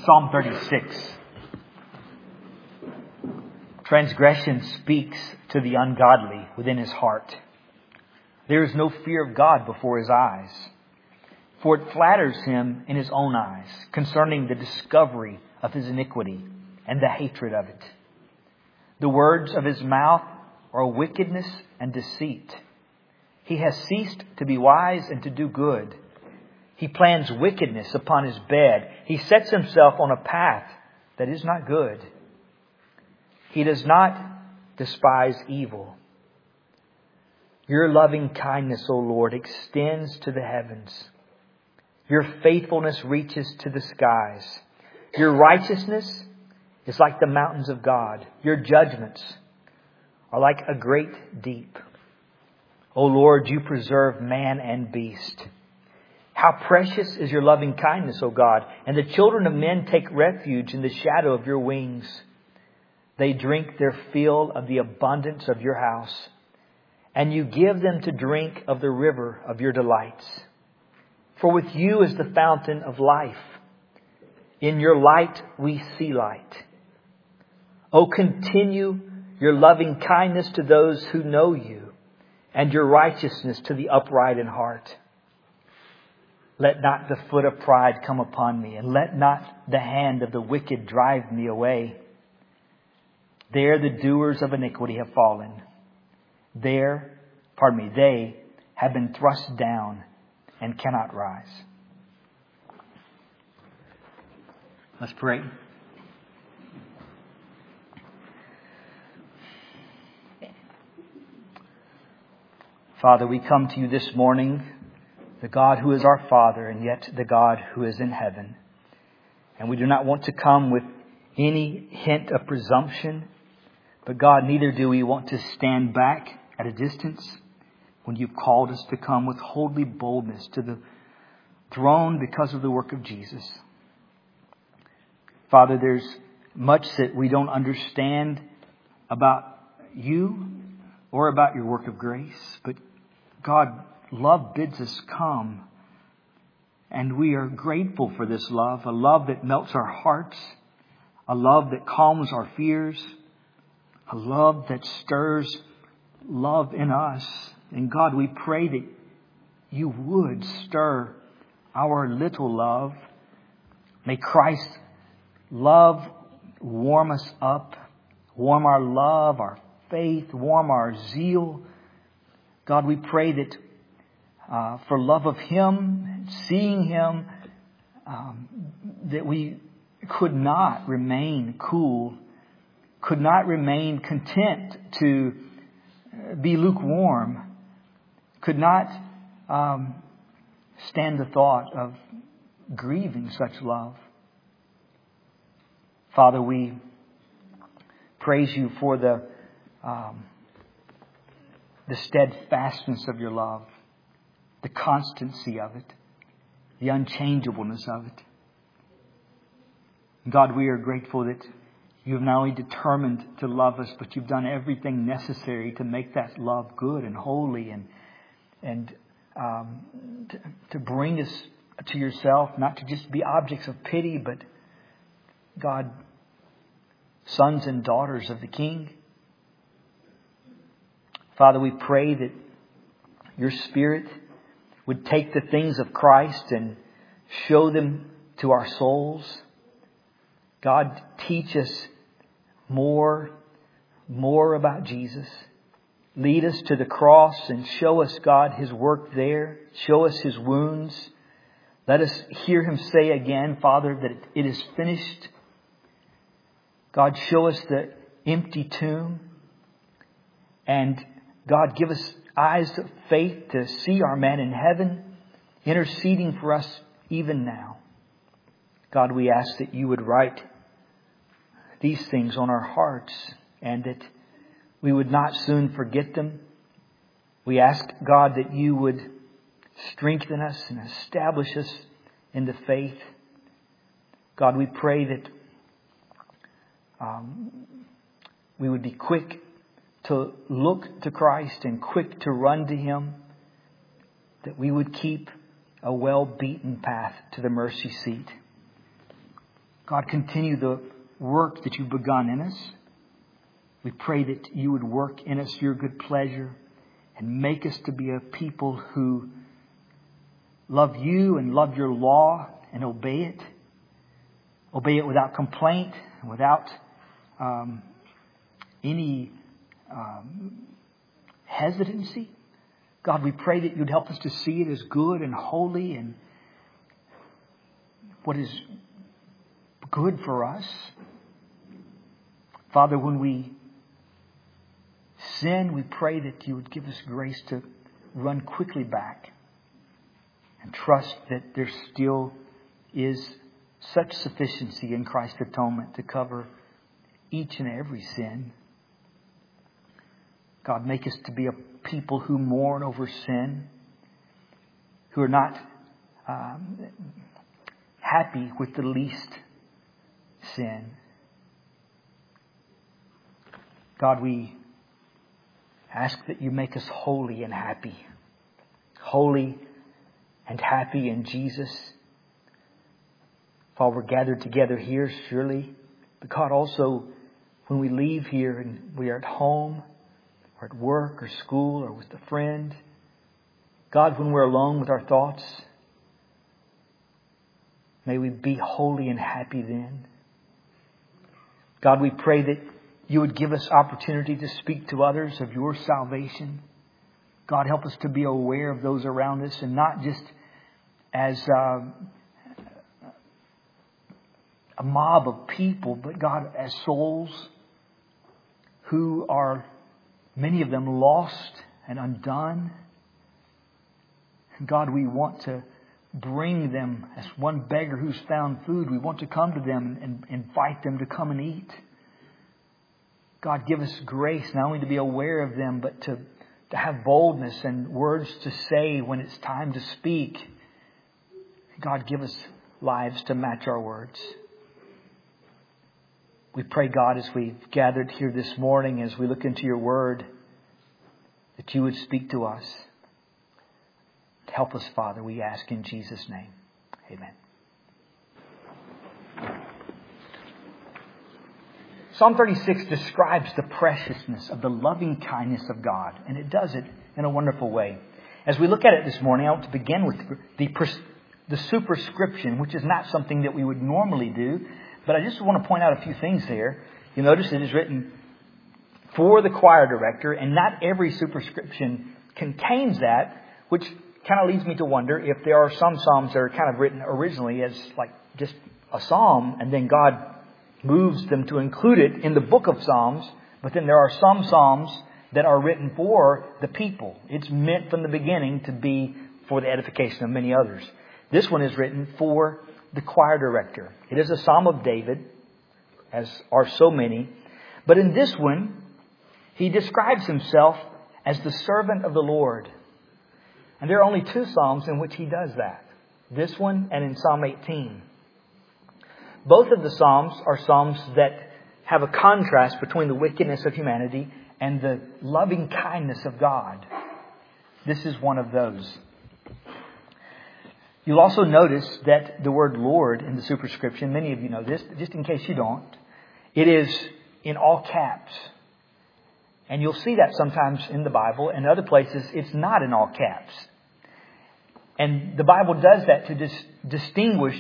Psalm 36. Transgression speaks to the ungodly within his heart. There is no fear of God before his eyes, for it flatters him in his own eyes concerning the discovery of his iniquity and the hatred of it. The words of his mouth are wickedness and deceit. He has ceased to be wise and to do good. He plans wickedness upon his bed. He sets himself on a path that is not good. He does not despise evil. Your loving kindness, O Lord, extends to the heavens. Your faithfulness reaches to the skies. Your righteousness is like the mountains of God. Your judgments are like a great deep. O Lord, you preserve man and beast. How precious is your loving kindness, O God, and the children of men take refuge in the shadow of your wings. They drink their fill of the abundance of your house, and you give them to drink of the river of your delights. For with you is the fountain of life. In your light we see light. O continue your loving kindness to those who know you, and your righteousness to the upright in heart. Let not the foot of pride come upon me, and let not the hand of the wicked drive me away. There the doers of iniquity have fallen. They have been thrust down and cannot rise. Let's pray. Father, we come to you this morning, the God who is our Father and yet the God who is in heaven. And we do not want to come with any hint of presumption, but God, neither do we want to stand back at a distance when you've called us to come with holy boldness to the throne because of the work of Jesus. Father, there's much that we don't understand about you or about your work of grace, but God, love bids us come, and we are grateful for this love, a love that melts our hearts, a love that calms our fears, a love that stirs love in us. And God, we pray that you would stir our little love. May Christ's love warm us up, warm our love, our faith, warm our zeal. God, we pray that for love of Him, seeing Him, that we could not remain cool, could not remain content to be lukewarm, could not stand the thought of grieving such love. Father, we praise you for the steadfastness of your love, the constancy of it, the unchangeableness of it. God, we are grateful that you have not only determined to love us, but you've done everything necessary to make that love good and holy and to bring us to yourself, not to just be objects of pity, but God, sons and daughters of the King. Father, we pray that your Spirit would take the things of Christ and show them to our souls. God, teach us more about Jesus. Lead us to the cross and show us, God, His work there. Show us His wounds. Let us hear Him say again, Father, that it is finished. God, show us the empty tomb. And God, give us eyes of faith to see our man in heaven interceding for us even now. God, we ask that you would write these things on our hearts and that we would not soon forget them. We ask, God, that you would strengthen us and establish us in the faith. God, we pray that we would be quick to look to Christ and quick to run to Him, that we would keep a well-beaten path to the mercy seat. God, continue the work that you've begun in us. We pray that you would work in us your good pleasure and make us to be a people who love you and love your law and obey it. Obey it without complaint, without any hesitancy. God, we pray that you'd help us to see it as good and holy and what is good for us. Father, when we sin, we pray that you would give us grace to run quickly back and trust that there still is such sufficiency in Christ's atonement to cover each and every sin. God, make us to be a people who mourn over sin, who are not happy with the least sin. God, we ask that you make us holy and happy. Holy and happy in Jesus. While we're gathered together here, surely. But God, also when we leave here and we are at home or at work or school or with a friend. God, when we're alone with our thoughts, may we be holy and happy then. God, we pray that you would give us opportunity to speak to others of your salvation. God, help us to be aware of those around us and not just as a mob of people, but God, as souls who are, many of them, lost and undone. And God, we want to bring them as one beggar who's found food. We want to come to them and invite them to come and eat. God, give us grace not only to be aware of them, but to have boldness and words to say when it's time to speak. God, give us lives to match our words. We pray, God, as we've gathered here this morning, as we look into your word, that you would speak to us. Help us, Father, we ask in Jesus' name. Amen. Psalm 36 describes the preciousness of the loving kindness of God, and it does it in a wonderful way. As we look at it this morning, I want to begin with the superscription, which is not something that we would normally do, but I just want to point out a few things there. You'll notice it is written for the choir director, and not every superscription contains that, which kind of leads me to wonder if there are some psalms that are kind of written originally as like just a psalm, and then God moves them to include it in the book of Psalms, but then there are some psalms that are written for the people. It's meant from the beginning to be for the edification of many others. This one is written for the choir director. It is a psalm of David, as are so many. But in this one, he describes himself as the servant of the Lord. And there are only two psalms in which he does that. This one and in Psalm 18. Both of the psalms are psalms that have a contrast between the wickedness of humanity and the loving kindness of God. This is one of those. You'll also notice that the word Lord in the superscription, many of you know this, but just in case you don't, it is in all caps. And you'll see that sometimes in the Bible. In other places, it's not in all caps. And the Bible does that to distinguish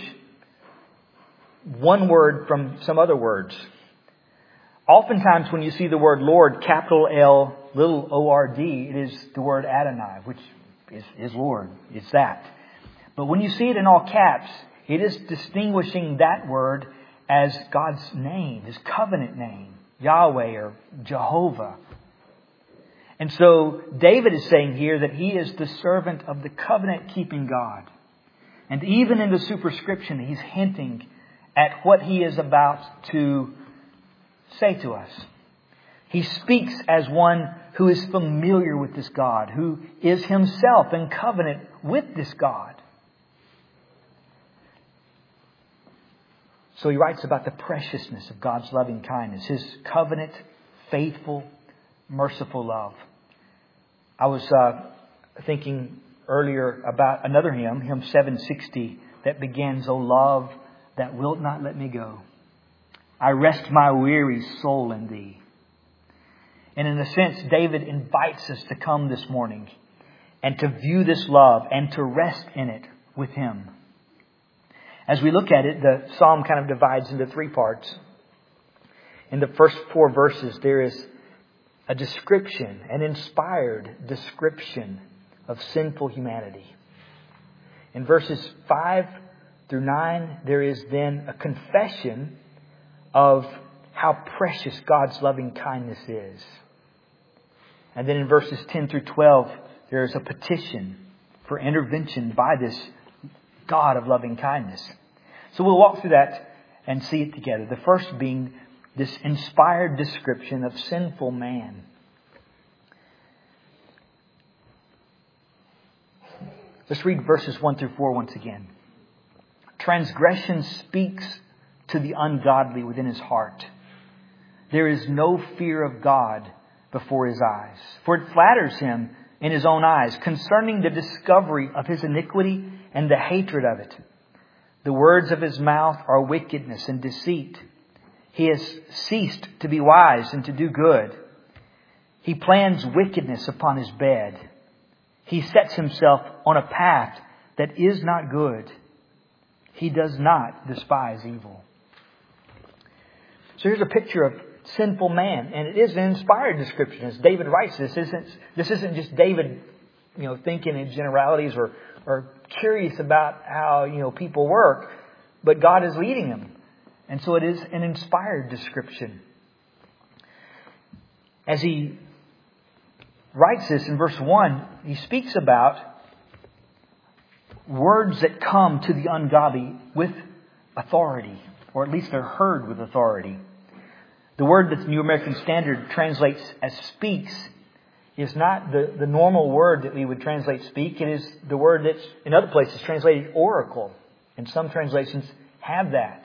one word from some other words. Oftentimes when you see the word Lord, capital L, little O-R-D, it is the word Adonai, which is Lord. It's that. But when you see it in all caps, it is distinguishing that word as God's name, His covenant name, Yahweh or Jehovah. And so David is saying here that he is the servant of the covenant-keeping God. And even in the superscription, he's hinting at what he is about to say to us. He speaks as one who is familiar with this God, who is himself in covenant with this God. So he writes about the preciousness of God's loving kindness, His covenant, faithful, merciful love. I was thinking earlier about another hymn, hymn 760, that begins, "O love that wilt not let me go. I rest my weary soul in Thee. And in a sense, David invites us to come this morning and to view this love and to rest in it with Him. As we look at it, the psalm kind of divides into three parts. In the first 4 verses, there is a description, an inspired description of sinful humanity. In verses 5 through 9, there is then a confession of how precious God's loving kindness is. And then in verses 10 through 12, there is a petition for intervention by this God of loving kindness. So we'll walk through that and see it together. The first being this inspired description of sinful man. Let's read verses 1 through 4 once again. Transgression speaks to the ungodly within his heart. There is no fear of God before his eyes, for it flatters him in his own eyes concerning the discovery of his iniquity and the hatred of it. The words of his mouth are wickedness and deceit. He has ceased to be wise and to do good. He plans wickedness upon his bed. He sets himself on a path that is not good. He does not despise evil. So here's a picture of sinful man, and it is an inspired description. As David writes this isn't just David, thinking in generalities or curious about how, people work, but God is leading him. And so it is an inspired description. As he writes this in verse 1, he speaks about words that come to the ungodly with authority, or at least they're heard with authority. The word that the New American Standard translates as speaks is not the normal word that we would translate speak. It is the word that's in other places translated oracle. And some translations have that.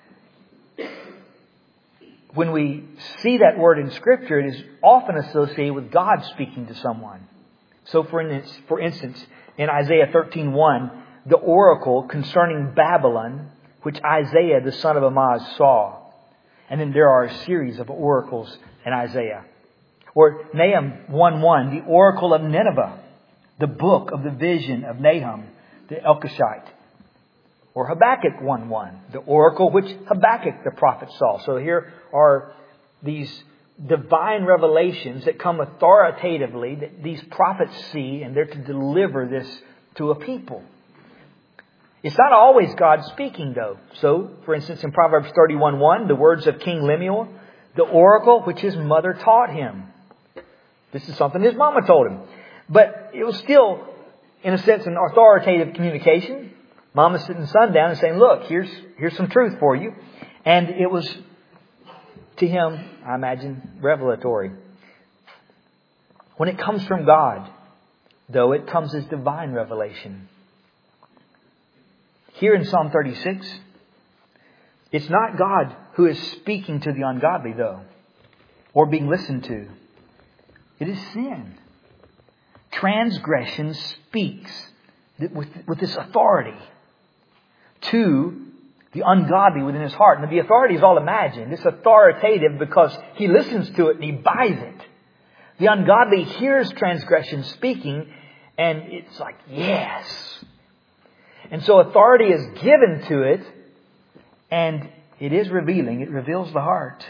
When we see that word in Scripture, it is often associated with God speaking to someone. So for instance, in Isaiah 13:1, the oracle concerning Babylon, which Isaiah the son of Amoz saw. And then there are a series of oracles in Isaiah. Or Nahum 1:1, the oracle of Nineveh, the book of the vision of Nahum the Elkoshite. Or Habakkuk 1:1, the oracle which Habakkuk the prophet saw. So here are these divine revelations that come authoritatively that these prophets see, and they're to deliver this to a people. It's not always God speaking, though. So, for instance, in Proverbs 31:1, the words of King Lemuel, the oracle which his mother taught him. This is something his mama told him. But it was still, in a sense, an authoritative communication. Mama sitting son down and saying, look, here's some truth for you. And it was, to him, I imagine, revelatory. When it comes from God, though, it comes as divine revelation. Here in Psalm 36, it's not God who is speaking to the ungodly, though, or being listened to. It is sin. Transgression speaks with this authority to the ungodly within his heart. And the authority is all imagined. It's authoritative because he listens to it and he buys it. The ungodly hears transgression speaking and it's like, yes. And so authority is given to it and it is revealing. It reveals the heart.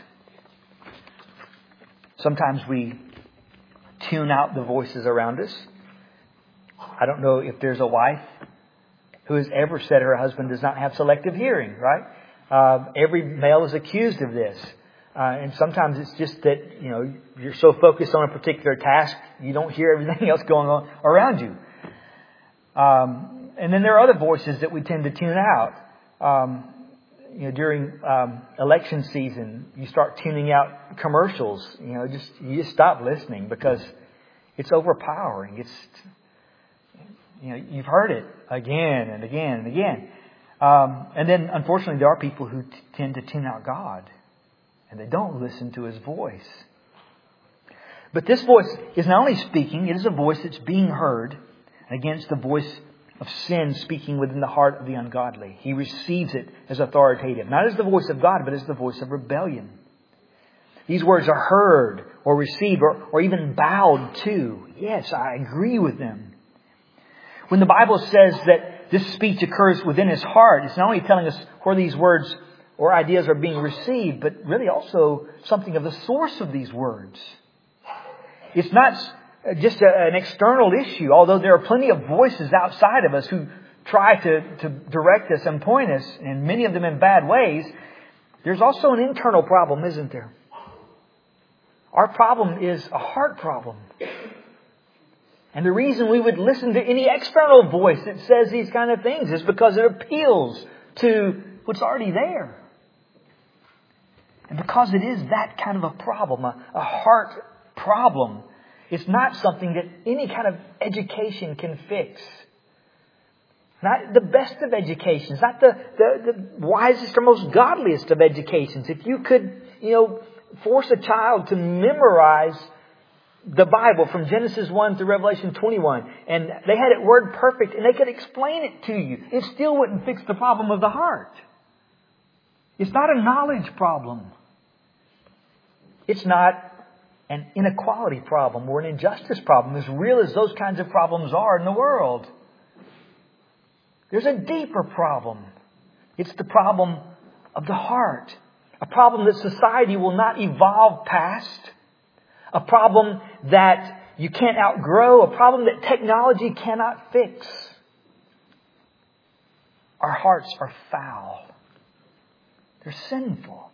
Sometimes we tune out the voices around us. I don't know if there's a wife who has ever said her husband does not have selective hearing, right? Every male is accused of this. And sometimes it's just that, you're so focused on a particular task, you don't hear everything else going on around you. And then there are other voices that we tend to tune out. During election season, you start tuning out commercials. You just stop listening because it's overpowering. You've heard it again and again and again. And then, unfortunately, there are people who tend to tune out God. And they don't listen to His voice. But this voice is not only speaking, it is a voice that's being heard. Again, it's the voice of sin speaking within the heart of the ungodly. He receives it as authoritative, not as the voice of God, but as the voice of rebellion. These words are heard or received or even bowed to. Yes, I agree with them. When the Bible says that this speech occurs within his heart, it's not only telling us where these words or ideas are being received, but really also something of the source of these words. It's not just an external issue, although there are plenty of voices outside of us who try to direct us and point us, and many of them in bad ways. There's also an internal problem, isn't there? Our problem is a heart problem. And the reason we would listen to any external voice that says these kind of things is because it appeals to what's already there. And because it is that kind of a problem, a heart problem, it's not something that any kind of education can fix. Not the best of educations, not the wisest or most godliest of educations. If you could, force a child to memorize the Bible from Genesis 1 to Revelation 21, and they had it word perfect, and they could explain it to you, it still wouldn't fix the problem of the heart. It's not a knowledge problem. It's not an inequality problem or an injustice problem, as real as those kinds of problems are in the world. There's a deeper problem. It's the problem of the heart. A problem that society will not evolve past. A problem that you can't outgrow. A problem that technology cannot fix. Our hearts are foul. They're sinful.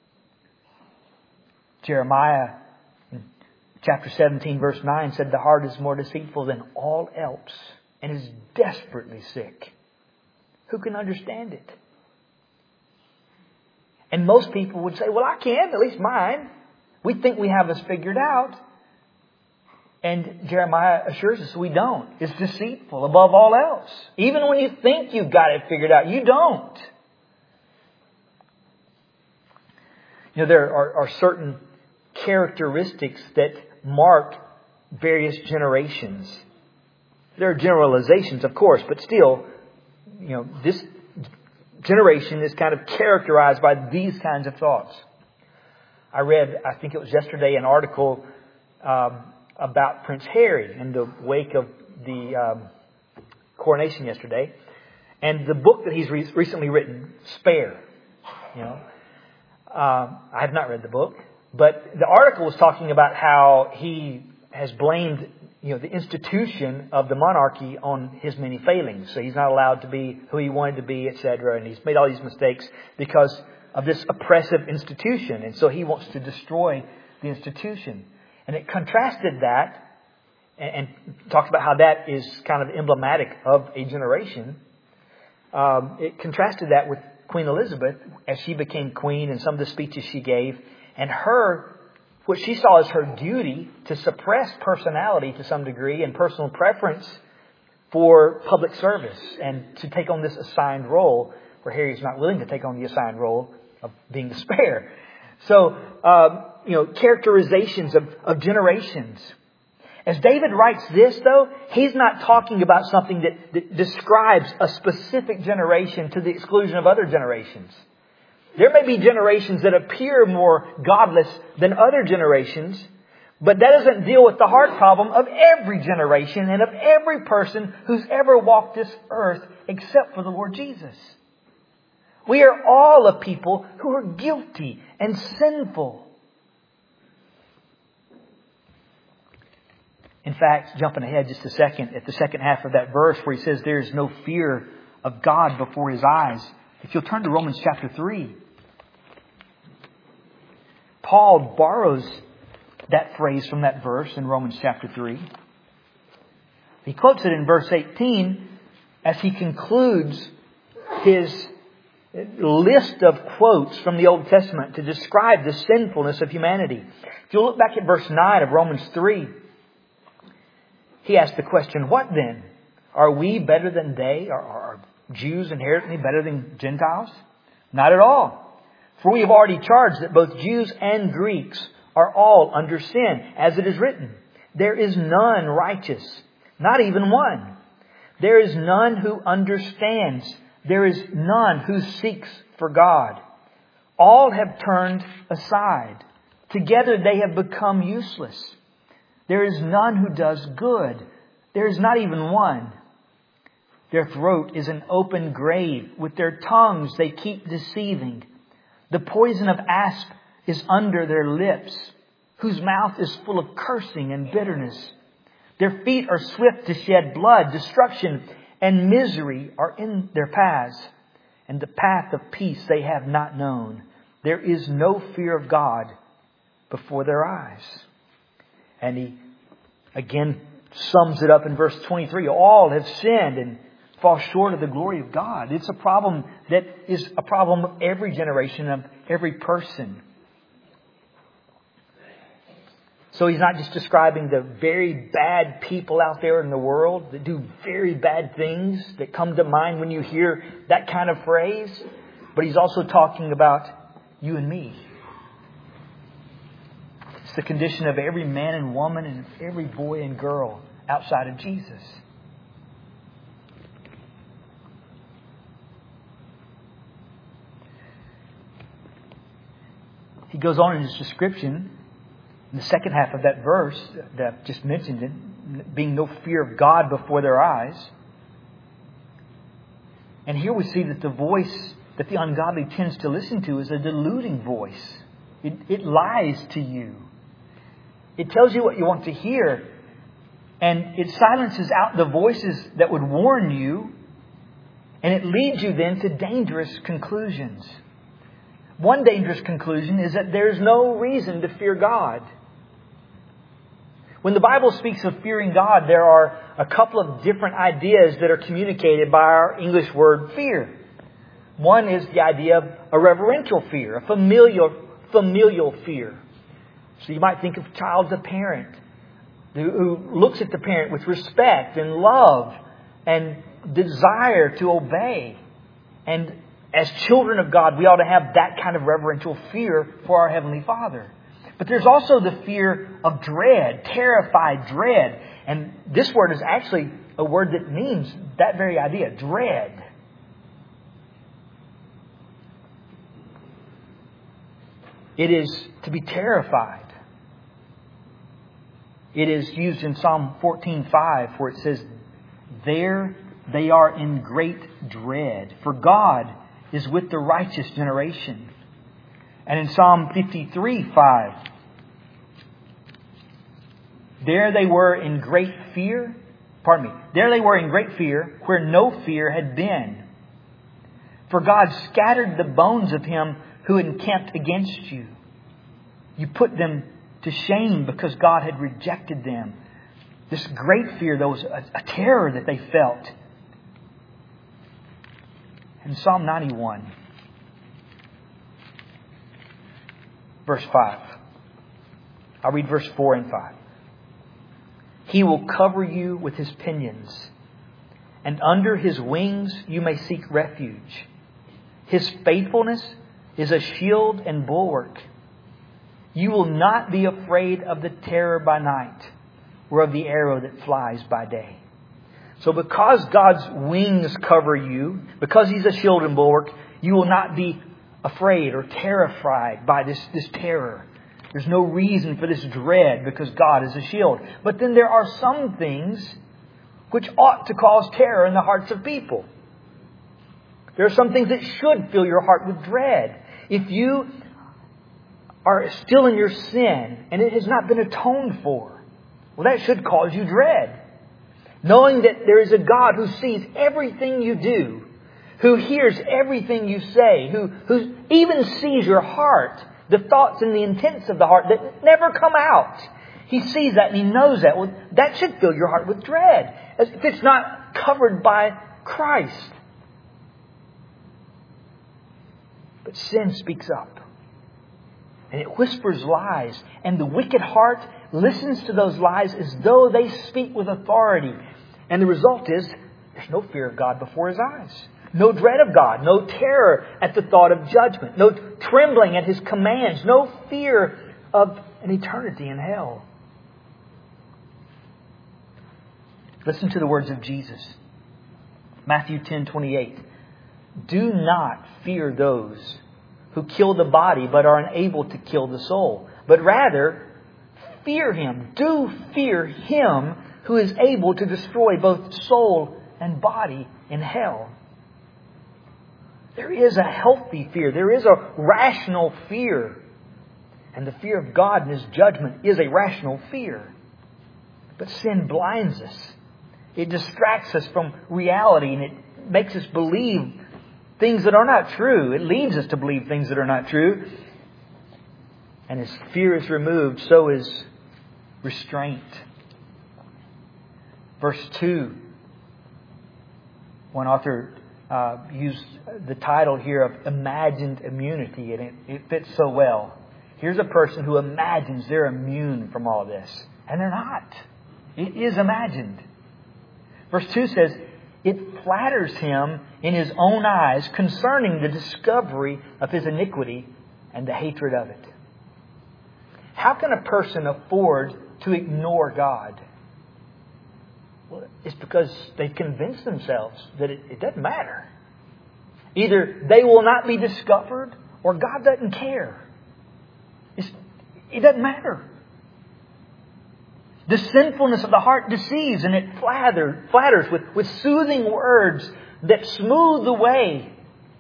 Jeremiah chapter 17 verse 9 said, "The heart is more deceitful than all else and is desperately sick. Who can understand it?" And most people would say, "Well, I can, at least mine. We think we have us figured out." And Jeremiah assures us we don't. It's deceitful above all else. Even when you think you've got it figured out, you don't. There are certain characteristics that mark various generations. There are generalizations, of course, but still, this generation is kind of characterized by these kinds of thoughts. I read, I think it was yesterday, an article about Prince Harry in the wake of the coronation yesterday. And the book that he's recently written, Spare. I have not read the book, but the article was talking about how he has blamed the institution of the monarchy on his many failings. So he's not allowed to be who he wanted to be, etc. And he's made all these mistakes because of this oppressive institution. And so he wants to destroy the institution. And it contrasted that and talked about how that is kind of emblematic of a generation. It contrasted that with Queen Elizabeth as she became queen and some of the speeches she gave. And what she saw as her duty to suppress personality to some degree and personal preference for public service and to take on this assigned role, where Harry's not willing to take on the assigned role of being the spare. So, characterizations of generations. As David writes this, though, he's not talking about something that describes a specific generation to the exclusion of other generations. There may be generations that appear more godless than other generations, but that doesn't deal with the heart problem of every generation and of every person who's ever walked this earth except for the Lord Jesus. We are all a people who are guilty and sinful. In fact, jumping ahead just a second, at the second half of that verse where he says there is no fear of God before his eyes, if you'll turn to Romans chapter 3, Paul borrows that phrase from that verse in Romans chapter 3. He quotes it in verse 18 as he concludes his list of quotes from the Old Testament to describe the sinfulness of humanity. If you look back at verse 9 of Romans 3, he asks the question, "What then? Are we better than they? Are Jews inherently better than Gentiles? Not at all. For we have already charged that both Jews and Greeks are all under sin, as it is written, there is none righteous, not even one. There is none who understands. There is none who seeks for God. All have turned aside. Together they have become useless. There is none who does good. There is not even one. Their throat is an open grave. With their tongues they keep deceiving. The poison of asp is under their lips, whose mouth is full of cursing and bitterness. Their feet are swift to shed blood. Destruction and misery are in their paths, and the path of peace they have not known. There is no fear of God before their eyes. And he again sums it up in verse 23. All have sinned and fall short of the glory of God. It's a problem that is a problem of every generation, of every person. So he's not just describing the very bad people out there in the world that do very bad things that come to mind when you hear that kind of phrase. But he's also talking about you and me. It's the condition of every man and woman and every boy and girl outside of Jesus. He goes on in his description, in the second half of that verse that I've just mentioned, it being no fear of God before their eyes. And here we see that the voice that the ungodly tends to listen to is a deluding voice. It lies to you. It tells you what you want to hear. And it silences out the voices that would warn you. And it leads you then to dangerous conclusions. One dangerous conclusion is that there's no reason to fear God. When the Bible speaks of fearing God, there are a couple of different ideas that are communicated by our English word fear. One is the idea of a reverential fear, a familial fear. So you might think of a child to parent who looks at the parent with respect and love and desire to obey. And as children of God, we ought to have that kind of reverential fear for our Heavenly Father. But there's also the fear of dread, terrified dread. And this word is actually a word that means that very idea, dread. It is to be terrified. It is used in Psalm 14:5 where it says, "There they are in great dread, for God is with the righteous generation." And in Psalm 53:5, there they were in great fear where no fear had been. For God scattered the bones of him who encamped against you. You put them to shame because God had rejected them. This great fear, there was a terror that they felt. In Psalm 91, verse 5. I'll read verse 4 and 5. He will cover you with his pinions, and under his wings you may seek refuge. His faithfulness is a shield and bulwark. You will not be afraid of the terror by night, or of the arrow that flies by day. So because God's wings cover you, because he's a shield and bulwark, you will not be afraid or terrified by this terror. There's no reason for this dread because God is a shield. But then there are some things which ought to cause terror in the hearts of people. There are some things that should fill your heart with dread. If you are still in your sin and it has not been atoned for, well, that should cause you dread. Knowing that there is a God who sees everything you do, who hears everything you say, who even sees your heart, the thoughts and the intents of the heart that never come out. He sees that and he knows that. Well, that should fill your heart with dread, as if it's not covered by Christ. But sin speaks up. And it whispers lies. And the wicked heart listens to those lies as though they speak with authority. And the result is, there's no fear of God before his eyes. No dread of God. No terror at the thought of judgment. No trembling at his commands. No fear of an eternity in hell. Listen to the words of Jesus. Matthew 10:28. Do not fear those who kill the body but are unable to kill the soul, but rather fear Him. Do fear Him who is able to destroy both soul and body in hell. There is a healthy fear. There is a rational fear. And the fear of God and His judgment is a rational fear. But sin blinds us. It distracts us from reality, and it makes us believe things that are not true. It leads us to believe things that are not true. And as fear is removed, so is restraint. Verse 2. One author used the title here of imagined immunity, and it fits so well. Here's a person who imagines they're immune from all this. And they're not. It is imagined. Verse 2 says, it flatters him in his own eyes concerning the discovery of his iniquity and the hatred of it. How can a person afford to ignore God? Well, it's because they've convinced themselves that it doesn't matter. Either they will not be discovered or God doesn't care. It doesn't matter. The sinfulness of the heart deceives, and it flatters with soothing words that smooth the way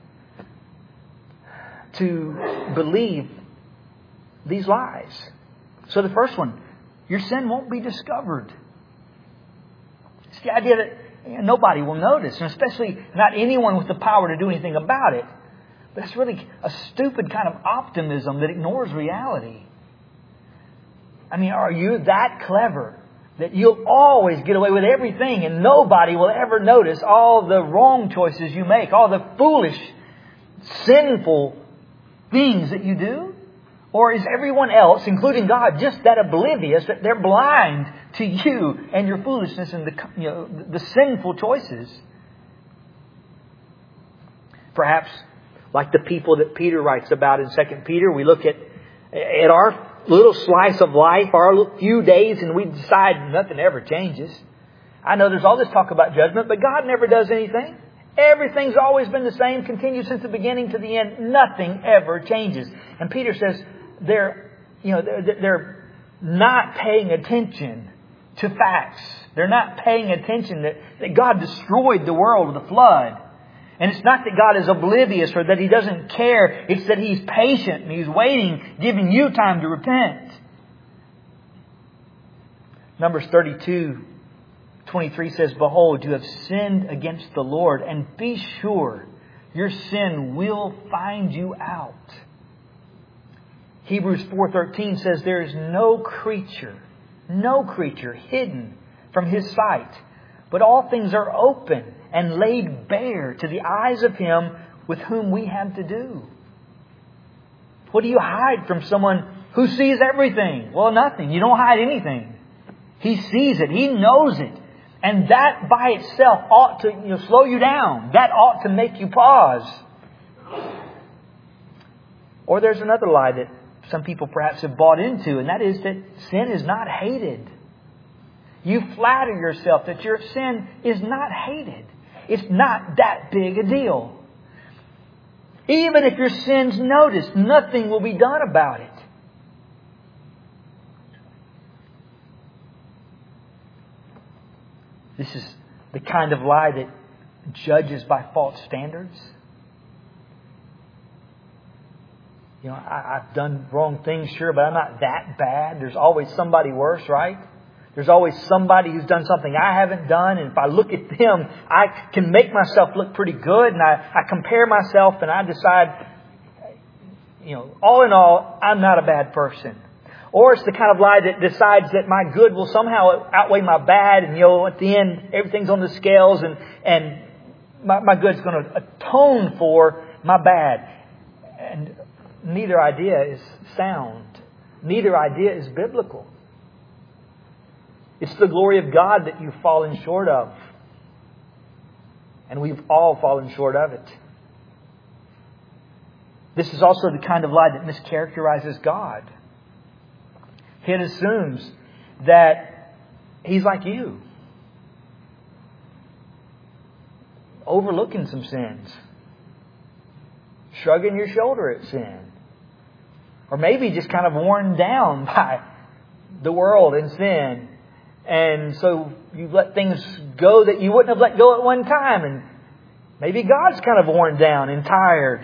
to believe these lies. So the first one, your sin won't be discovered. It's the idea that nobody will notice, and especially not anyone with the power to do anything about it. But it's really a stupid kind of optimism that ignores reality. I mean, are you that clever that you'll always get away with everything and nobody will ever notice all the wrong choices you make, all the foolish, sinful things that you do? Or is everyone else, including God, just that oblivious that they're blind to you and your foolishness and the sinful choices? Perhaps like the people that Peter writes about in 2 Peter, we look at our little slice of life, our few days, and we decide nothing ever changes. I know there's all this talk about judgment, but God never does anything. Everything's always been the same, continues since the beginning to the end. Nothing ever changes. And Peter says they're not paying attention to facts. They're not paying attention that God destroyed the world with a flood. And it's not that God is oblivious or that He doesn't care. It's that He's patient and He's waiting, giving you time to repent. Numbers 32:23 says, behold, you have sinned against the Lord, and be sure your sin will find you out. Hebrews 4:13 says there is no creature hidden from His sight, but all things are open and laid bare to the eyes of Him with whom we have to do. What do you hide from someone who sees everything? Well, nothing. You don't hide anything. He sees it. He knows it. And that by itself ought to slow you down. That ought to make you pause. Or there's another lie that some people perhaps have bought into, and that is that sin is not hated. You flatter yourself that your sin is not hated. It's not that big a deal. Even if your sin's noticed, nothing will be done about it. This is the kind of lie that judges by false standards. I've done wrong things, sure, but I'm not that bad. There's always somebody worse, right? There's always somebody who's done something I haven't done. And if I look at them, I can make myself look pretty good. And I compare myself and I decide, all in all, I'm not a bad person. Or it's the kind of lie that decides that my good will somehow outweigh my bad. And, at the end, everything's on the scales and my good's going to atone for my bad. And neither idea is sound. Neither idea is biblical. It's the glory of God that you've fallen short of. And we've all fallen short of it. This is also the kind of lie that mischaracterizes God. It assumes that He's like you. overlooking some sins. Shrugging your shoulder at sin. Or maybe just kind of worn down by the world and sin. And so you let things go that you wouldn't have let go at one time. And maybe God's kind of worn down and tired.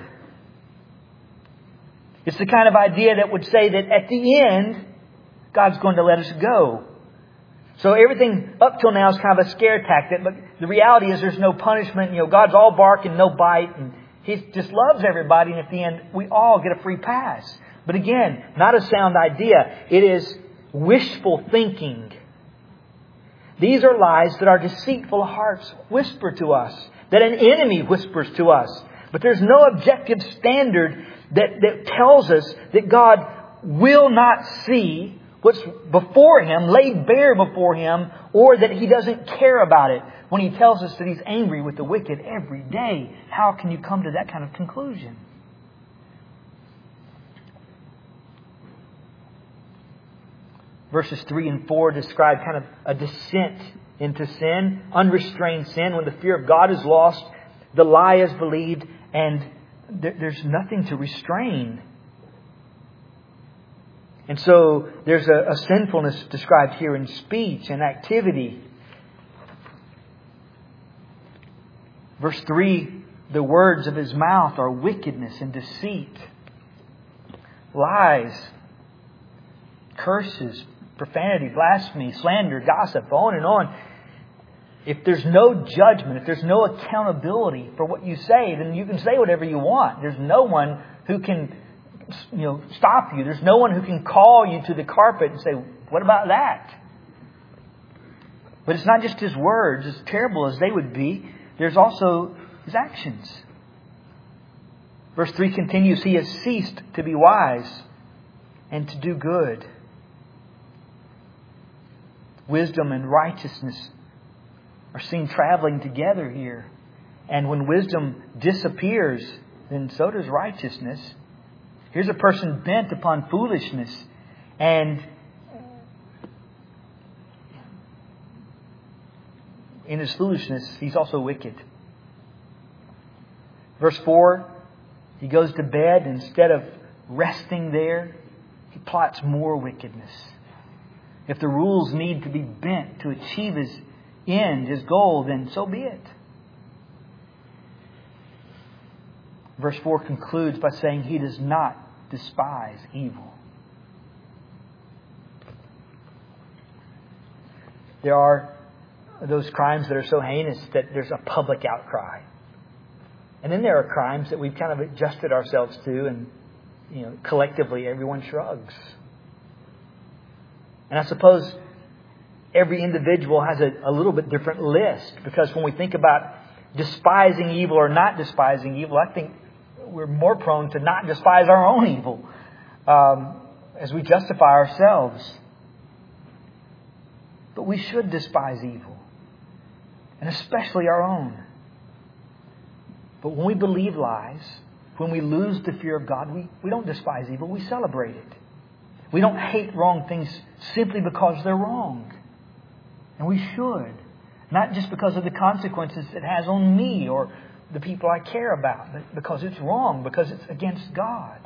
It's the kind of idea that would say that at the end, God's going to let us go. So everything up till now is kind of a scare tactic. But the reality is there's no punishment. God's all bark and no bite. And He just loves everybody. And at the end, we all get a free pass. But again, not a sound idea. It is wishful thinking. These are lies that our deceitful hearts whisper to us. That an enemy whispers to us. But there's no objective standard that tells us that God will not see what's before Him, laid bare before Him, or that He doesn't care about it when He tells us that He's angry with the wicked every day. How can you come to that kind of conclusion? Verses 3 and 4 describe kind of a descent into sin, unrestrained sin, when the fear of God is lost, the lie is believed, and there's nothing to restrain. And so there's a sinfulness described here in speech and activity. Verse 3, the words of his mouth are wickedness and deceit, lies, curses, profanity, blasphemy, slander, gossip, on and on. If there's no judgment, if there's no accountability for what you say, then you can say whatever you want. There's no one who can stop you. There's no one who can call you to the carpet and say, what about that? But it's not just his words, as terrible as they would be. There's also his actions. Verse 3 continues, he has ceased to be wise and to do good. Wisdom and righteousness are seen traveling together here. And when wisdom disappears, then so does righteousness. Here's a person bent upon foolishness, and in his foolishness, he's also wicked. Verse 4, he goes to bed, and instead of resting there, he plots more wickedness. If the rules need to be bent to achieve his end, his goal, then so be it. Verse 4 concludes by saying he does not despise evil. There are those crimes that are so heinous that there's a public outcry. And then there are crimes that we've kind of adjusted ourselves to, and collectively everyone shrugs. And I suppose every individual has a little bit different list, because when we think about despising evil or not despising evil, I think we're more prone to not despise our own evil as we justify ourselves. But we should despise evil, and especially our own. But when we believe lies, when we lose the fear of God, we don't despise evil, we celebrate it. We don't hate wrong things simply because they're wrong. And we should. Not just because of the consequences it has on me or the people I care about, but because it's wrong, because it's against God.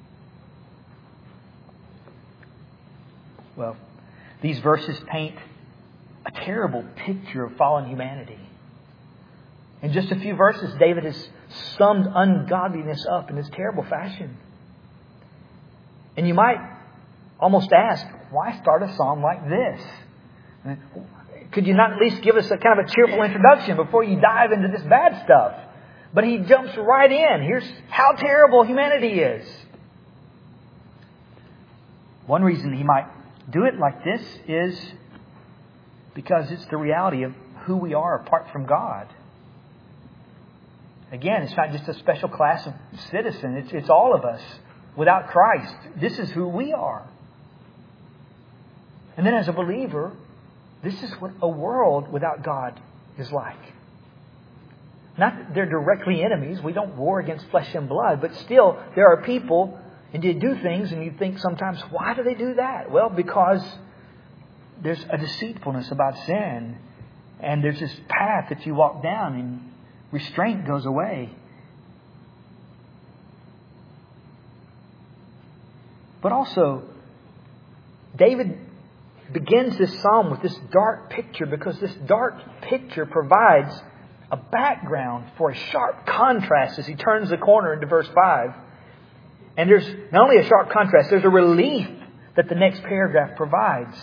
Well, these verses paint a terrible picture of fallen humanity. In just a few verses, David has summed ungodliness up in this terrible fashion. And you might almost ask, why start a psalm like this? Could you not at least give us a kind of a cheerful introduction before you dive into this bad stuff? But he jumps right in. Here's how terrible humanity is. One reason he might do it like this is because it's the reality of who we are apart from God. Again, it's not just a special class of citizen. It's all of us. Without Christ, this is who we are. And then as a believer, this is what a world without God is like. Not that they're directly enemies. We don't war against flesh and blood. But still, there are people, and they do things, and you think sometimes, why do they do that? Well, because there's a deceitfulness about sin. And there's this path that you walk down, and restraint goes away. But also, David begins this psalm with this dark picture because this dark picture provides a background for a sharp contrast as he turns the corner into verse 5. And there's not only a sharp contrast, there's a relief that the next paragraph provides.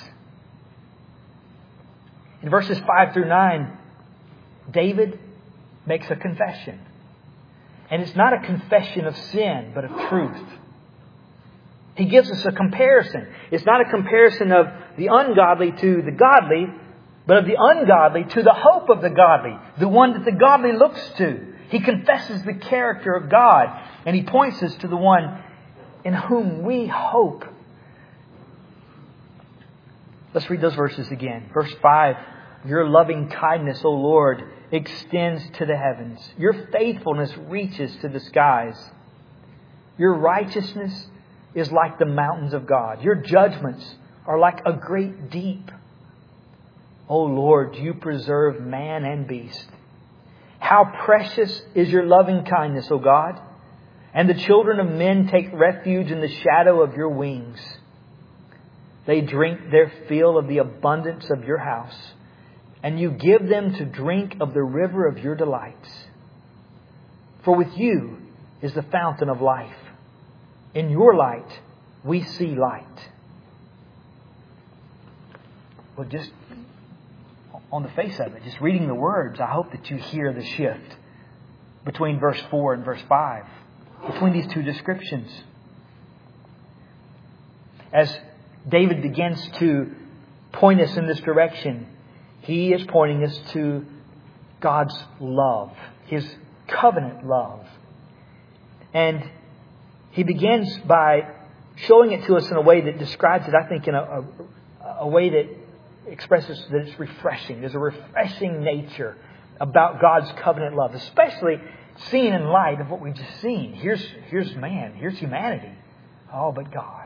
In verses 5 through 9, David makes a confession. And it's not a confession of sin, but of truth. He gives us a comparison. It's not a comparison of the ungodly to the godly, but of the ungodly to the hope of the godly, the one that the godly looks to. He confesses the character of God, and he points us to the one in whom we hope. Let's read those verses again. Verse 5, your loving kindness, O Lord, extends to the heavens. Your faithfulness reaches to the skies. Your righteousness is like the mountains of God. Your judgments are like a great deep. O Lord, you preserve man and beast. How precious is your loving kindness, O God, and the children of men take refuge in the shadow of your wings. They drink their fill of the abundance of your house, and you give them to drink of the river of your delights. For with you is the fountain of life. In your light, we see light. Well, just on the face of it, just reading the words, I hope that you hear the shift between verse 4 and verse 5, between these two descriptions. As David begins to point us in this direction, he is pointing us to God's love, His covenant love. And he begins by showing it to us in a way that describes it, I think, in a way that expresses that it's refreshing. There's a refreshing nature about God's covenant love, especially seen in light of what we've just seen. Here's man, here's humanity. Oh, but God.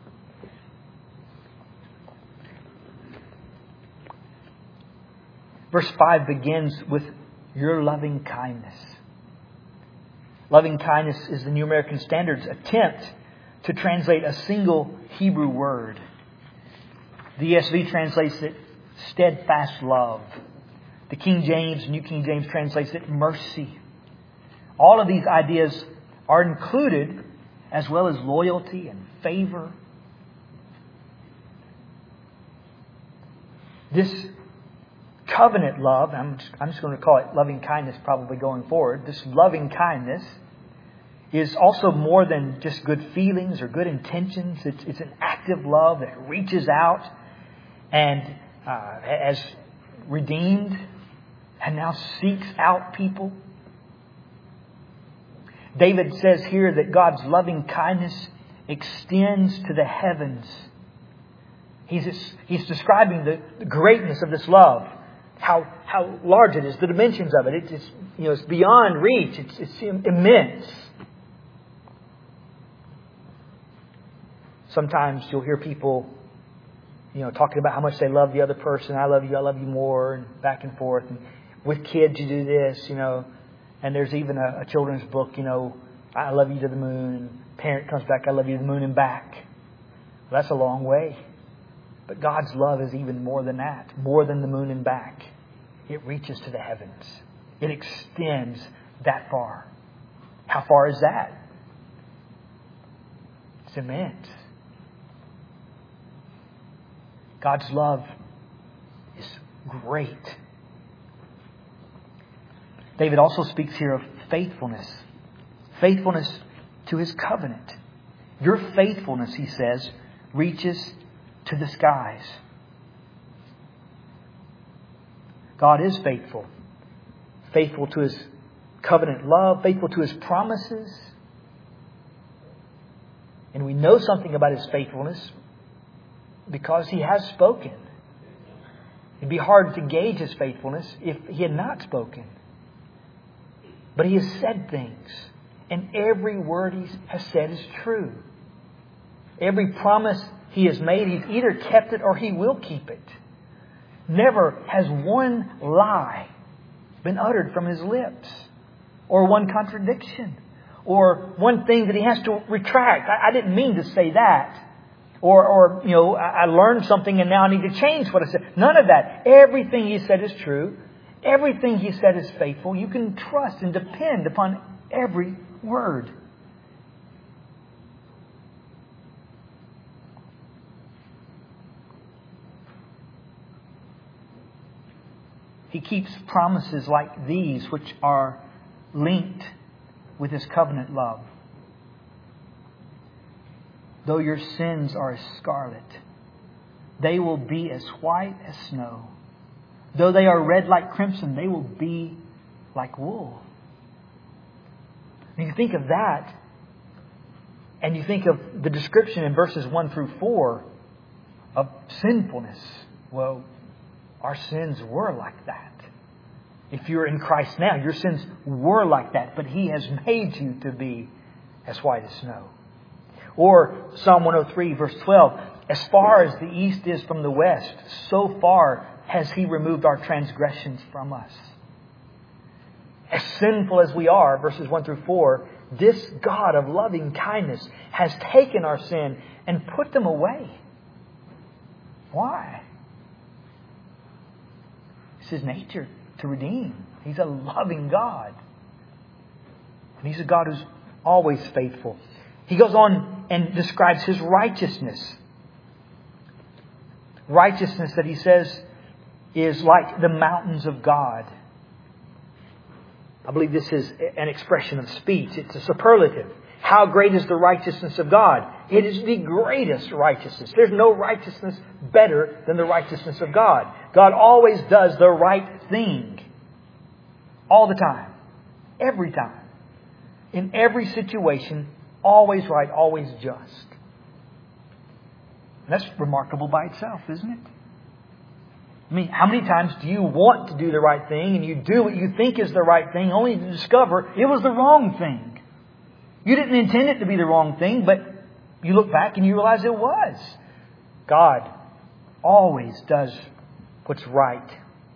Verse 5 begins with your loving kindness. Loving kindness is the New American Standard's attempt to translate a single Hebrew word. The ESV translates it steadfast love. The King James, New King James translates it mercy. All of these ideas are included, as well as loyalty and favor. This covenant love, I'm just going to call it loving kindness probably going forward. This loving kindness is also more than just good feelings or good intentions. It's an active love that reaches out and has redeemed and now seeks out people. David says here that God's loving kindness extends to the heavens. He's describing the greatness of this love. How large it is, the dimensions of it. It's beyond reach. It's immense. Sometimes you'll hear people, talking about how much they love the other person. I love you more, and back and forth. And with kids, you do this, And there's even a children's book, I love you to the moon. And parent comes back, I love you to the moon and back. Well, that's a long way. But God's love is even more than that. More than the moon and back. It reaches to the heavens. It extends that far. How far is that? It's immense. God's love is great. David also speaks here of faithfulness. Faithfulness to His covenant. Your faithfulness, he says, reaches to the skies. God is faithful. Faithful to His covenant love. Faithful to His promises. And we know something about His faithfulness because He has spoken. It'd be hard to gauge His faithfulness if He had not spoken. But He has said things. And every word He has said is true. Every promise He has made, He's either kept it or He will keep it. Never has one lie been uttered from His lips. or one contradiction, or one thing that He has to retract. I didn't mean to say that. Or I learned something and now I need to change what I said. None of that. Everything He said is true. Everything He said is faithful. You can trust and depend upon every word. He keeps promises like these, which are linked with His covenant love. Though your sins are as scarlet, they will be as white as snow. Though they are red like crimson, they will be like wool. And you think of that, and you think of the description in verses 1 through 4 of sinfulness. Well, our sins were like that. If you're in Christ now, your sins were like that, but He has made you to be as white as snow. Or Psalm 103 verse 12, as far as the east is from the west, so far has He removed our transgressions from us. As sinful as we are, verses 1 through 4, this God of loving kindness has taken our sin and put them away. Why? It's His nature to redeem. He's a loving God. And He's a God who's always faithful. He goes on and describes His righteousness. Righteousness that He says is like the mountains of God. I believe this is an expression of speech. It's a superlative. How great is the righteousness of God? It is the greatest righteousness. There's no righteousness better than the righteousness of God. God always does the right thing. All the time. Every time. In every situation. Always right, always just. That's remarkable by itself, isn't it? I mean, how many times do you want to do the right thing and you do what you think is the right thing only to discover it was the wrong thing? You didn't intend it to be the wrong thing, but you look back and you realize it was. God always does what's right.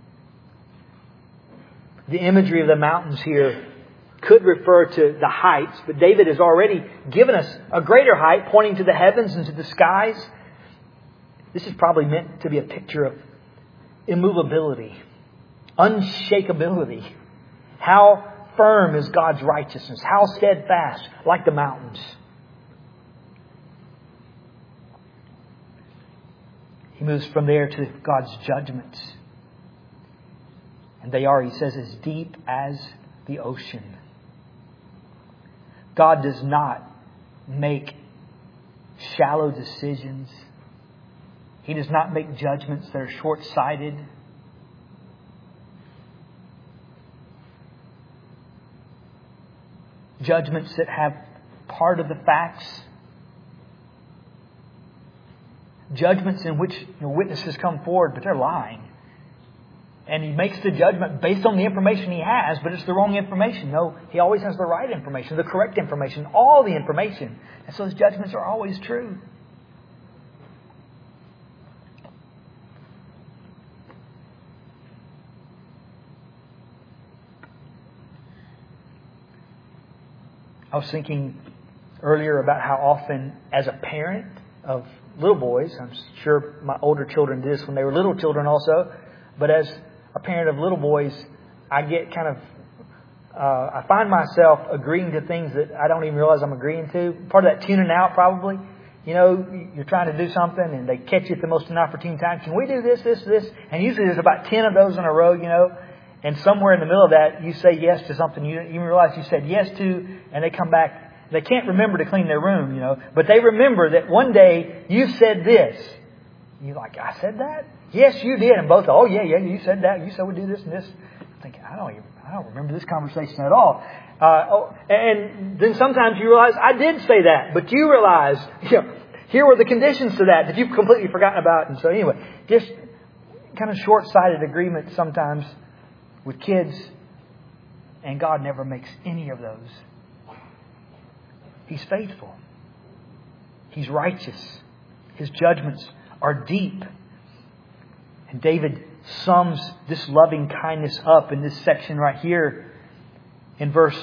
The imagery of the mountains here could refer to the heights, but David has already given us a greater height, pointing to the heavens and to the skies. This is probably meant to be a picture of immovability, unshakability. How firm is God's righteousness? How steadfast, like the mountains. He moves from there to God's judgments. And they are, he says, as deep as the ocean. God does not make shallow decisions. He does not make judgments that are short-sighted. Judgments that have part of the facts. Judgments in which witnesses come forward, but they're lying. And He makes the judgment based on the information He has, but it's the wrong information. No, He always has the right information, the correct information, all the information. And so His judgments are always true. I was thinking earlier about how often, as a parent of little boys, I'm sure my older children did this when they were little children also, but as a parent of little boys, I get I find myself agreeing to things that I don't even realize I'm agreeing to. Part of that tuning out probably. You're trying to do something and they catch you at the most inopportune time. Can we do this? And usually there's about 10 of those in a row, And somewhere in the middle of that, you say yes to something you didn't even realize you said yes to, and they come back. They can't remember to clean their room, But they remember that one day you said this. You're like, I said that? Yes, you did. And both, oh yeah, you said that. You said we'd do this and this. I'm thinking, I don't remember this conversation at all. And then sometimes you realize, I did say that. But you realize, here were the conditions to that you've completely forgotten about. And so anyway, just kind of short-sighted agreement sometimes with kids. And God never makes any of those. He's faithful. He's righteous. His judgments are deep. And David sums this loving kindness up in this section right here. In verse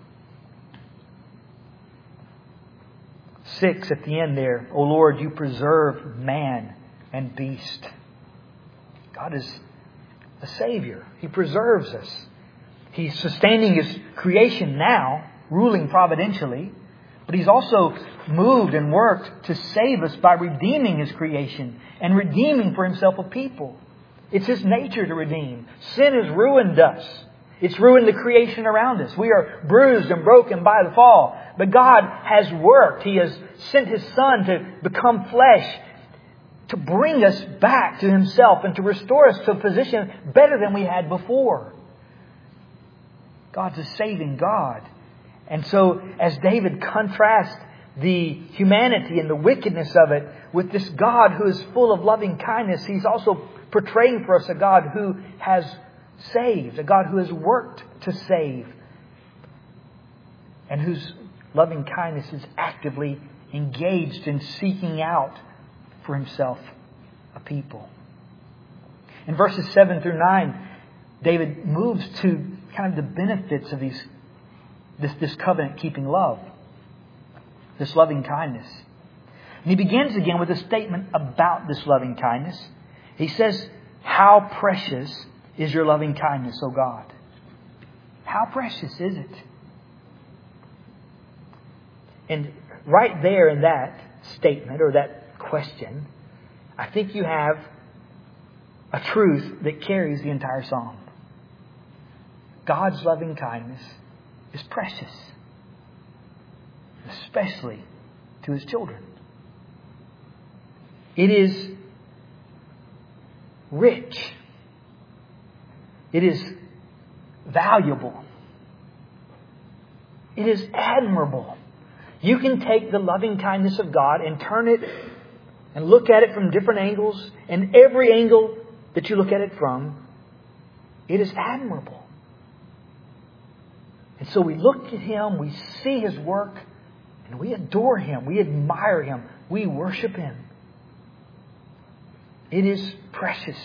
6 at the end there, O Lord, you preserve man and beast. God is a Savior. He preserves us. He's sustaining His creation now, ruling providentially, but He's also moved and worked to save us by redeeming His creation and redeeming for Himself a people. It's His nature to redeem. Sin has ruined us. It's ruined the creation around us. We are bruised and broken by the fall. But God has worked. He has sent His Son to become flesh, to bring us back to Himself and to restore us to a position better than we had before. God's a saving God. And so as David contrasts the humanity and the wickedness of it with this God who is full of loving kindness, he's also portraying for us a God who has saved, a God who has worked to save, and whose loving kindness is actively engaged in seeking out for Himself a people. In verses 7 through 9, David moves to kind of the benefits of this covenant-keeping love, this loving kindness. And he begins again with a statement about this loving kindness. He says, how precious is your loving kindness, O God? How precious is it? And right there in that statement or that question, I think you have a truth that carries the entire psalm. God's loving kindness is precious, especially to His children. It is rich. It is valuable. It is admirable. You can take the loving kindness of God and turn it and look at it from different angles. And every angle that you look at it from, it is admirable. And so we look at Him, we see His work, and we adore Him. We admire Him. We worship Him. It is precious.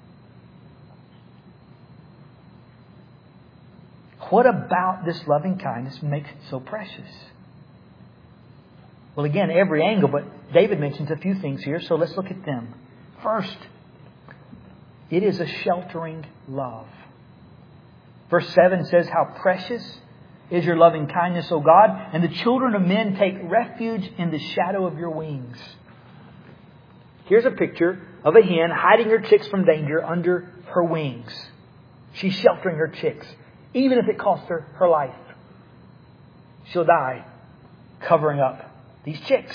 What about this loving kindness makes it so precious? Well, again, every angle, but David mentions a few things here, so let's look at them. First, it is a sheltering love. Verse 7 says, how precious is your loving kindness, O God, and the children of men take refuge in the shadow of your wings. Here's a picture of a hen hiding her chicks from danger under her wings. She's sheltering her chicks, even if it costs her life. She'll die covering up these chicks.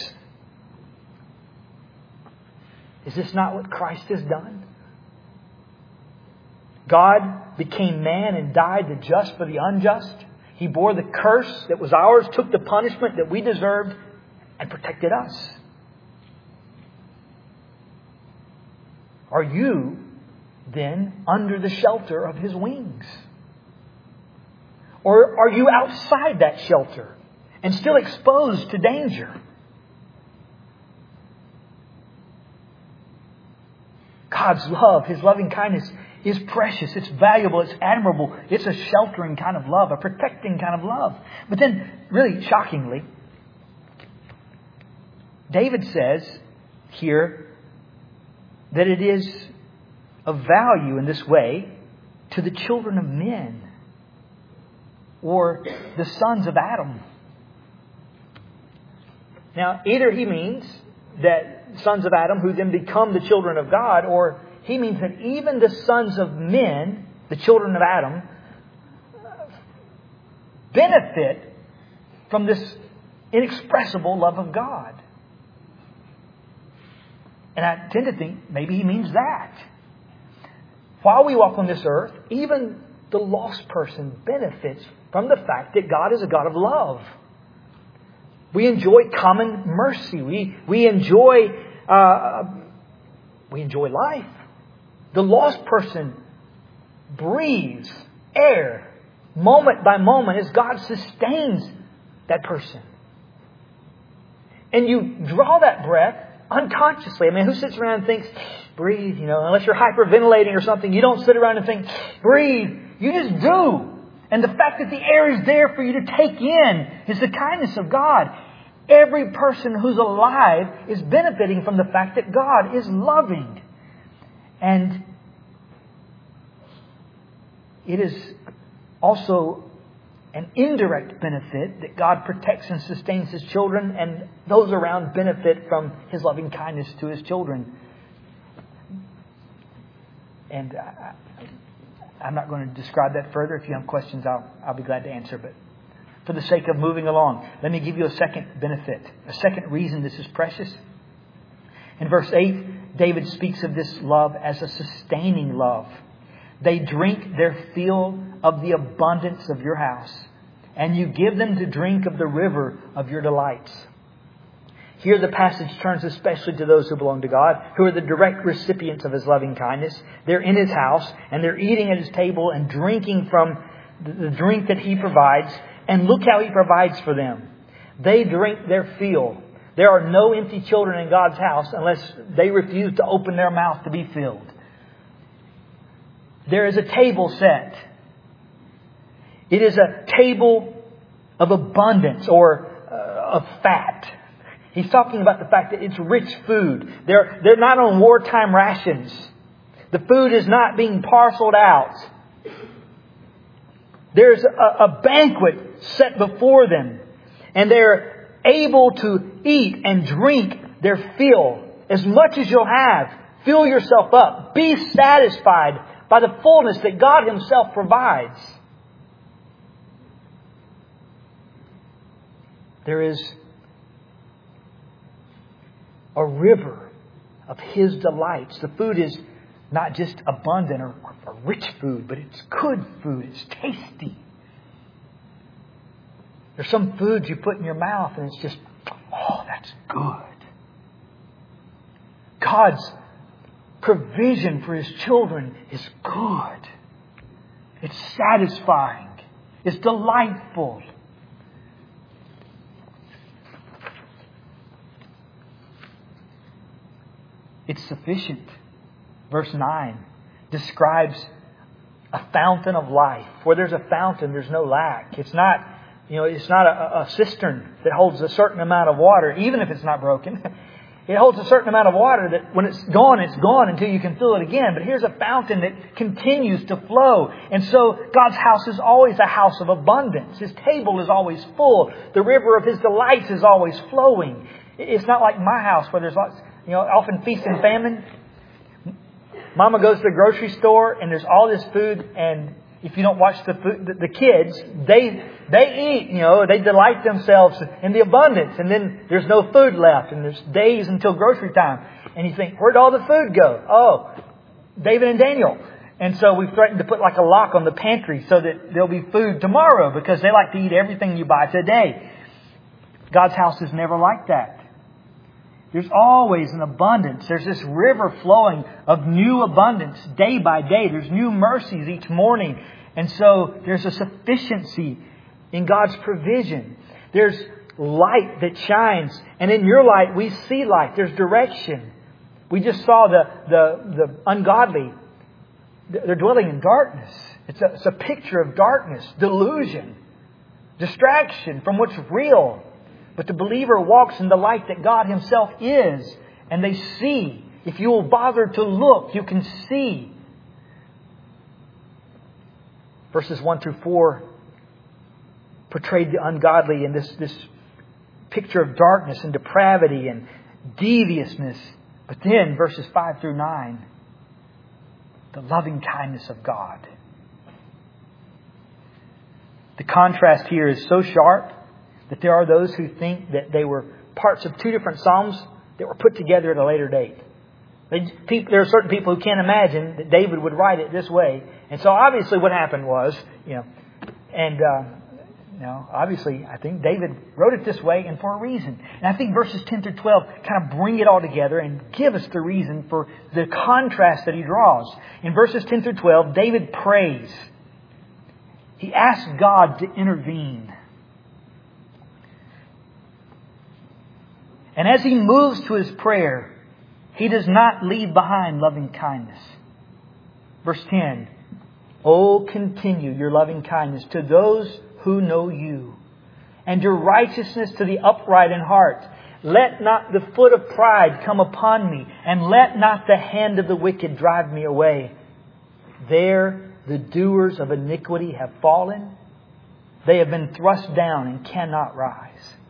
Is this not what Christ has done? God became man and died the just for the unjust. He bore the curse that was ours, took the punishment that we deserved, and protected us. Are you then under the shelter of His wings? Or are you outside that shelter and still exposed to danger? God's love, His loving kindness, is precious. It's valuable. It's admirable. It's a sheltering kind of love, a protecting kind of love. But then, really shockingly, David says here that it is of value in this way to the children of men, or the sons of Adam. Now, either he means that sons of Adam who then become the children of God, or he means that even the sons of men, the children of Adam, benefit from this inexpressible love of God. And I tend to think maybe he means that. While we walk on this earth, even the lost person benefits from the fact that God is a God of love. We enjoy common mercy. We enjoy life. The lost person breathes air moment by moment as God sustains that person. And you draw that breath unconsciously. I mean, who sits around and thinks, breathe, unless you're hyperventilating or something, you don't sit around and think, breathe. You just do. And the fact that the air is there for you to take in is the kindness of God. Every person who's alive is benefiting from the fact that God is loving. And it is also an indirect benefit that God protects and sustains His children, and those around benefit from His loving kindness to His children. And I'm not going to describe that further. If you have questions, I'll be glad to answer. But for the sake of moving along, let me give you a second benefit, a second reason this is precious. In verse 8, David speaks of this love as a sustaining love. They drink their fill of the abundance of your house, and you give them to drink of the river of your delights. Here the passage turns especially to those who belong to God, who are the direct recipients of His loving kindness. They're in His house, and they're eating at His table and drinking from the drink that He provides. And look how He provides for them. They drink their fill. There are no empty children in God's house unless they refuse to open their mouth to be filled. There is a table set. It is a table of abundance or of fat. He's talking about the fact that it's rich food. They're not on wartime rations. The food is not being parceled out. There's a banquet set before them. And they're able to eat and drink their fill. As much as you'll have. Fill yourself up. Be satisfied by the fullness that God Himself provides. There is a river of His delights. The food is not just abundant or rich food, but it's good food. It's tasty. There's some foods you put in your mouth and it's just, oh, that's good. God's provision for His children is good. It's satisfying. It's delightful. It's sufficient. Verse 9 describes a fountain of life. Where there's a fountain, there's no lack. It's not a cistern that holds a certain amount of water, even if it's not broken. It holds a certain amount of water that when it's gone until you can fill it again. But here's a fountain that continues to flow. And so God's house is always a house of abundance. His table is always full. The river of His delights is always flowing. It's not like my house where there's lots, often feast and famine. Mama goes to the grocery store and there's all this food, and if you don't watch the kids, they eat, they delight themselves in the abundance, and then there's no food left, and there's days until grocery time. And you think, where'd all the food go? Oh, David and Daniel. And so we've threatened to put like a lock on the pantry so that there'll be food tomorrow, because they like to eat everything you buy today. God's house is never like that. There's always an abundance. There's this river flowing of new abundance day by day. There's new mercies each morning. And so there's a sufficiency in God's provision. There's light that shines. And in your light, we see light. There's direction. We just saw the ungodly. They're dwelling in darkness. It's a picture of darkness, delusion, distraction from what's real. But the believer walks in the light that God Himself is. And they see. If you will bother to look, you can see. Verses 1 through 4 portrayed the ungodly in this picture of darkness and depravity and deviousness. But then verses 5 through 9, the loving kindness of God. The contrast here is so sharp that there are those who think that they were parts of two different Psalms that were put together at a later date. There are certain people who can't imagine that David would write it this way. And so obviously what happened was, obviously I think David wrote it this way and for a reason. And I think verses 10 through 12 kind of bring it all together and give us the reason for the contrast that he draws. In verses 10 through 12, David prays. He asks God to intervene. And as he moves to his prayer, he does not leave behind loving kindness. Verse 10, Oh, continue your loving kindness to those who know you, and your righteousness to the upright in heart. Let not the foot of pride come upon me, and let not the hand of the wicked drive me away. There the doers of iniquity have fallen. They have been thrust down and cannot rise.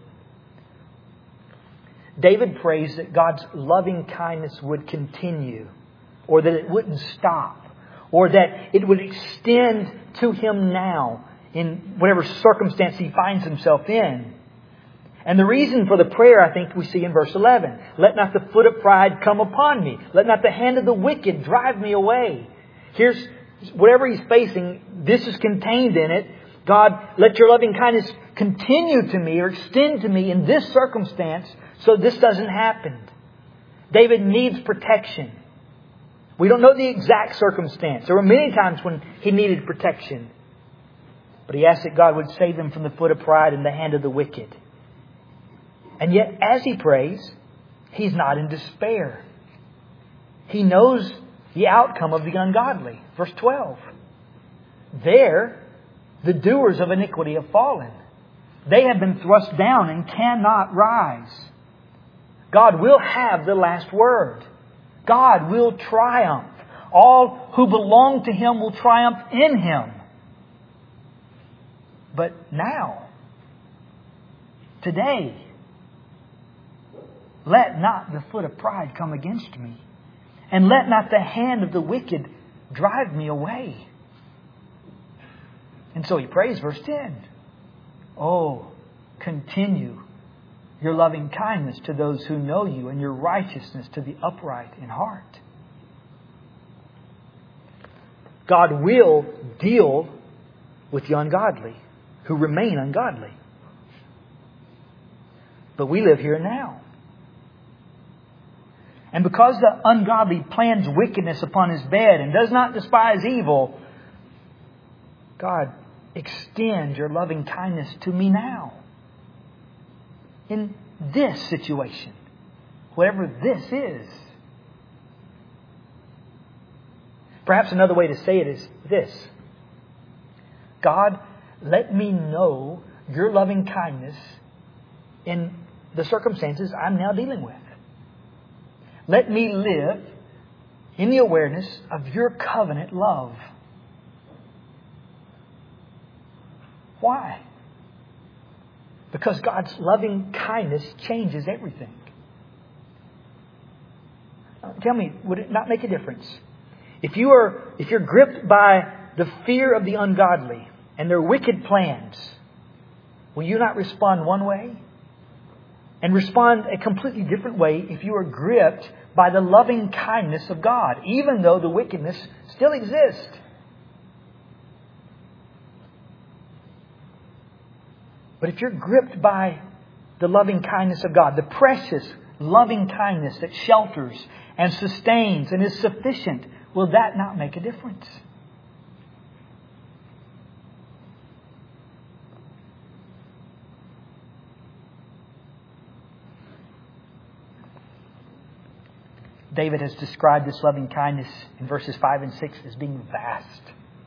David prays that God's loving kindness would continue, or that it wouldn't stop, or that it would extend to him now in whatever circumstance he finds himself in. And the reason for the prayer, I think we see in verse 11. Let not the foot of pride come upon me. Let not the hand of the wicked drive me away. Here's whatever he's facing, this is contained in it. God, let your loving kindness continue to me or extend to me in this circumstance so this doesn't happen. David needs protection. We don't know the exact circumstance. There were many times when he needed protection. But he asked that God would save him from the foot of pride and the hand of the wicked. And yet, as he prays, he's not in despair. He knows the outcome of the ungodly. Verse 12. There, the doers of iniquity have fallen. They have been thrust down and cannot rise. God will have the last word. God will triumph. All who belong to Him will triumph in Him. But now, today, let not the foot of pride come against me, and let not the hand of the wicked drive me away. And so he prays, verse 10. Oh, continue your loving kindness to those who know you, and your righteousness to the upright in heart. God will deal with the ungodly who remain ungodly. But we live here now. And because the ungodly plans wickedness upon his bed and does not despise evil, God, extend your loving kindness to me now. In this situation, whatever this is. Perhaps another way to say it is this. God, let me know your loving kindness in the circumstances I'm now dealing with. Let me live in the awareness of your covenant love. Why? Because God's loving kindness changes everything. Tell me, would it not make a difference? If you're gripped by the fear of the ungodly and their wicked plans, will you not respond one way? And respond a completely different way if you are gripped by the loving kindness of God, even though the wickedness still exists. But if you're gripped by the loving kindness of God, the precious loving kindness that shelters and sustains and is sufficient, will that not make a difference? David has described this loving kindness in verses 5 and 6 as being vast.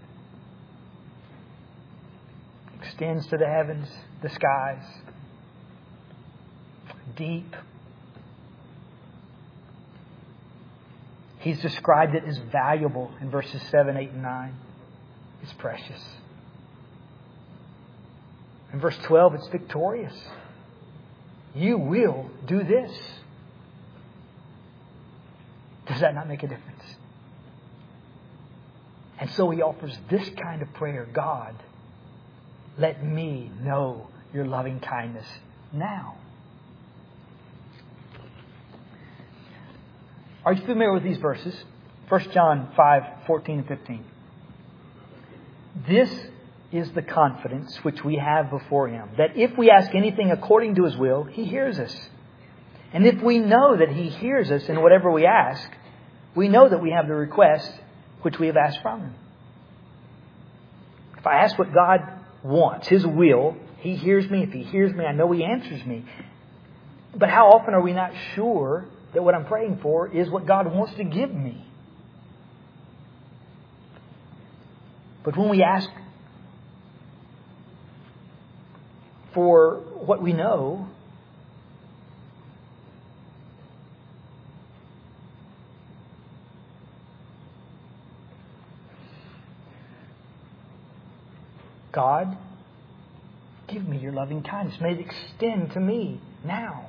Extends to the heavens, the skies. Deep. He's described it as valuable in verses 7, 8, and 9. It's precious. In verse 12, it's victorious. You will do this. Does that not make a difference? And so he offers this kind of prayer. God, let me know your loving kindness now. Are you familiar with these verses? 1 John 5, 14 and 15. This is the confidence which we have before Him, that if we ask anything according to His will, He hears us. And if we know that He hears us in whatever we ask, we know that we have the request which we have asked from Him. If I ask what God wants, His will, He hears me. If He hears me, I know He answers me. But how often are we not sure that what I'm praying for is what God wants to give me? But when we ask for what we know, God, give me your loving kindness. May it extend to me now.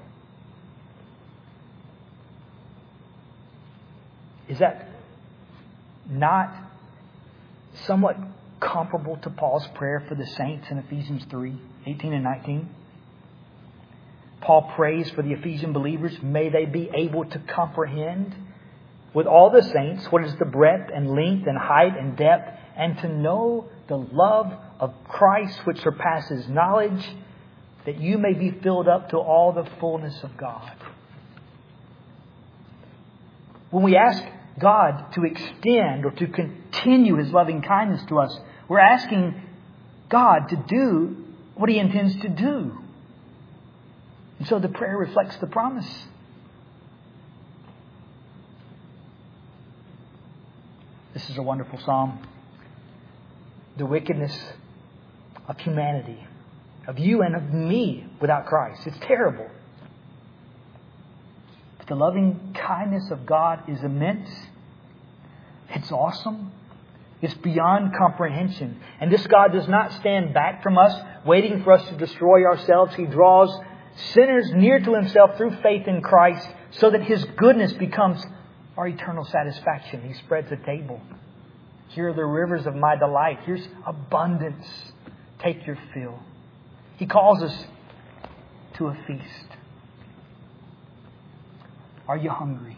Is that not somewhat comparable to Paul's prayer for the saints in Ephesians 3:18 and 19? Paul prays for the Ephesian believers. May they be able to comprehend with all the saints what is the breadth and length and height and depth, and to know the love of Christ which surpasses knowledge, that you may be filled up to all the fullness of God. When we ask God to extend or to continue His loving kindness to us, we're asking God to do what He intends to do. And so the prayer reflects the promise. This is a wonderful psalm. The wickedness of humanity, of you and of me without Christ. It's terrible. But the loving kindness of God is immense. It's awesome. It's beyond comprehension. And this God does not stand back from us, waiting for us to destroy ourselves. He draws sinners near to Himself through faith in Christ, so that His goodness becomes our eternal satisfaction. He spreads a table. Here are the rivers of my delight. Here's abundance. Take your fill. He calls us to a feast. Are you hungry?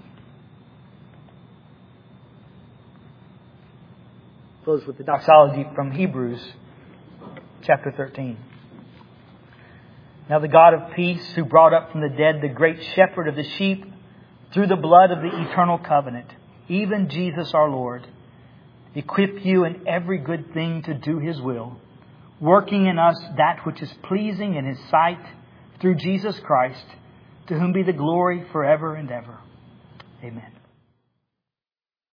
Close with the doxology from Hebrews chapter 13. Now the God of peace, who brought up from the dead the great shepherd of the sheep through the blood of the eternal covenant, even Jesus our Lord, equip you in every good thing to do His will, working in us that which is pleasing in His sight, through Jesus Christ, to whom be the glory forever and ever. Amen.